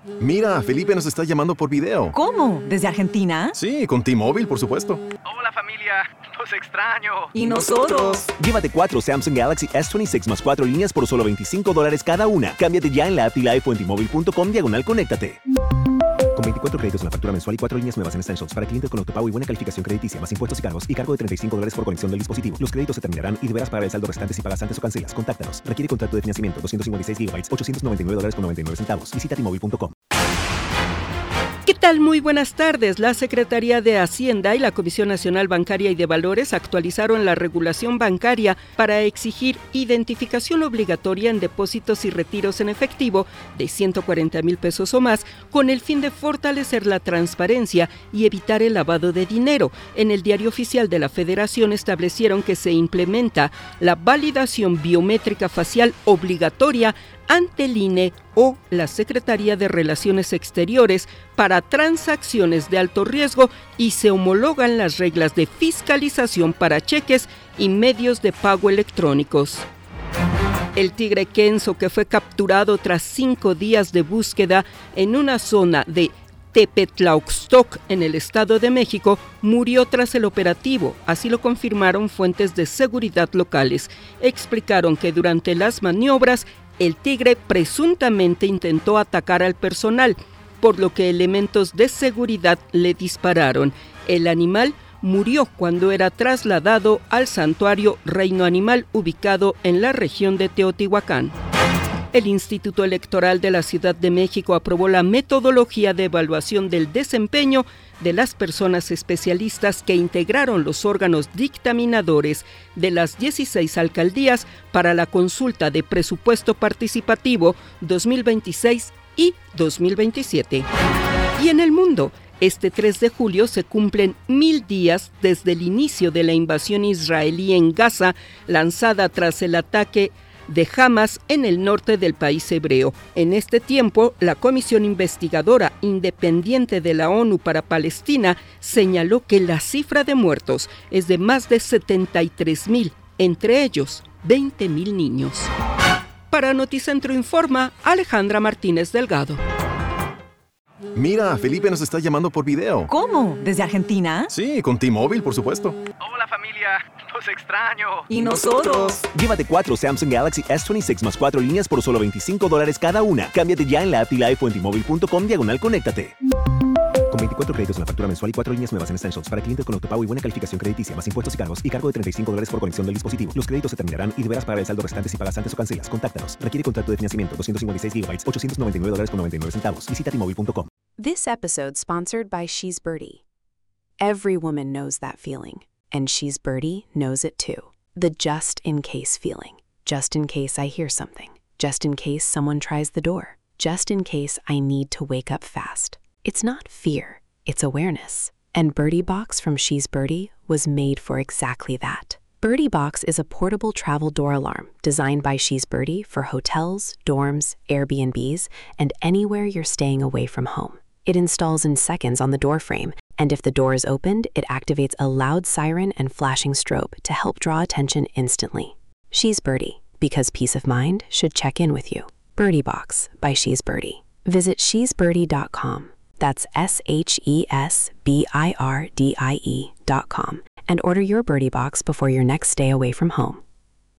Mira, Felipe nos está llamando por video. ¿Cómo? ¿Desde Argentina? Sí, con T-Mobile, por supuesto. Hola familia, los extraño. ¿Y nosotros? Llévate 4 Samsung Galaxy S26 más 4 líneas por solo $25 cada una. Cámbiate ya en la app y la iPhone T-Mobile.com/conéctate. Con 24 créditos en la factura mensual y 4 líneas nuevas en Essentials para clientes con autopago y buena calificación crediticia, más impuestos y cargos, y cargo de $35 por conexión del dispositivo. Los créditos se terminarán y deberás pagar el saldo restante si pagas antes o cancelas. Contáctanos. Requiere contrato de financiamiento. 256 GB, $899.99. Visita T-Mobile.com. ¿Qué tal? Muy buenas tardes. La Secretaría de Hacienda y la Comisión Nacional Bancaria y de Valores actualizaron la regulación bancaria para exigir identificación obligatoria en depósitos y retiros en efectivo de 140,000 pesos o más, con el fin de fortalecer la transparencia y evitar el lavado de dinero. En el Diario Oficial de la Federación establecieron que se implementa la validación biométrica facial obligatoria ante el INE o la Secretaría de Relaciones Exteriores para transacciones de alto riesgo y se homologan las reglas de fiscalización para cheques y medios de pago electrónicos. El tigre Kenzo, que fue capturado tras 5 días de búsqueda en una zona de Tepetlauxtoc, en el Estado de México, murió tras el operativo. Así lo confirmaron fuentes de seguridad locales. Explicaron que durante las maniobras el tigre presuntamente intentó atacar al personal, por lo que elementos de seguridad le dispararon. El animal murió cuando era trasladado al santuario Reino Animal ubicado en la región de Teotihuacán. El Instituto Electoral de la Ciudad de México aprobó la metodología de evaluación del desempeño de las personas especialistas que integraron los órganos dictaminadores de las 16 alcaldías para la consulta de presupuesto participativo 2026 y 2027. Y en el mundo, este 3 de julio se cumplen 1000 días desde el inicio de la invasión israelí en Gaza, lanzada tras el ataque de Hamas en el norte del país hebreo. En este tiempo, la Comisión Investigadora Independiente de la ONU para Palestina señaló que la cifra de muertos es de más de 73,000, entre ellos 20,000 niños. Para Noticentro Informa, Alejandra Martínez Delgado. Mira, Felipe nos está llamando por video. ¿Cómo? ¿Desde Argentina? Sí, con T-Mobile, por supuesto. Hola familia, los extraño. ¿Y nosotros? Llévate 4 Samsung Galaxy S26 más 4 líneas por solo $25 cada una. Cámbiate ya en la app y la iPhone T-Mobile.com/conéctate. Con 24 créditos en la factura mensual y 4 líneas nuevas en Essentials para clientes con autopago y buena calificación crediticia, más impuestos y cargos, y cargo de $35 por conexión del dispositivo. Los créditos se terminarán y deberás pagar el saldo restante si pagas antes o cancelas. Contáctanos. Requiere contrato de financiamiento. 256 GB, $899.99. Visita T-Mobile.com. This episode sponsored by She's Birdie. Every woman knows that feeling, and She's Birdie knows it too. The just in case feeling. Just in case I hear something. Just in case someone tries the door. Just in case I need to wake up fast. It's not fear, it's awareness. And Birdie Box from She's Birdie was made for exactly that. Birdie Box is a portable travel door alarm designed by She's Birdie for hotels, dorms, Airbnbs, and anywhere you're staying away from home. It installs in seconds on the door frame, and if the door is opened, it activates a loud siren and flashing strobe to help draw attention instantly. She's Birdie, because peace of mind should check in with you. Birdie Box by She's Birdie. Visit shesbirdie.com. That's SHESBIRDIE.com and order your Birdie Box before your next stay away from home.